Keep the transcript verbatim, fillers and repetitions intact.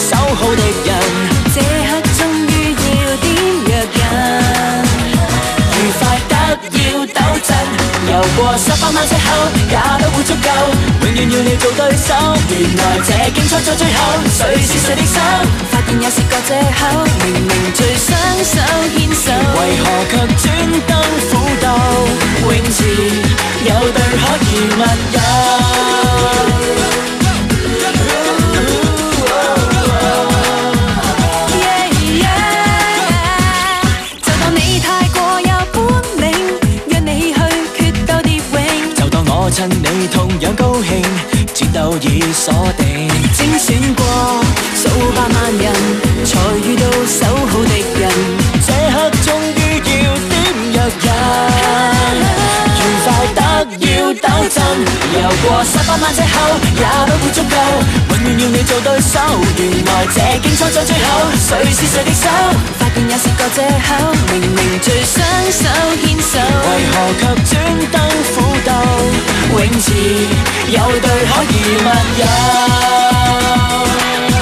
守好敵人。 這刻終於要點藥引， 愉快得要抖震，游過十百萬尺後也都會足夠，永遠要你做對手。原來這競賽在最後，誰是誰的手？ 發現也是個藉口，明明最雙手牽手， 為何卻專登苦鬥？泳池有對可疑密友。趁你同樣高興，戰鬥已鎖定。 精選過數百萬人，才遇到守好敵人。 這刻終於要點藥引，愉快得要抖震。游過十百萬尺後也都會足夠，永遠要你做對手。原來這競賽在最後，誰是誰的手？ 發現也是個藉口，明明最雙手牽手， 為何卻專登苦鬥？泳池有對可疑密友。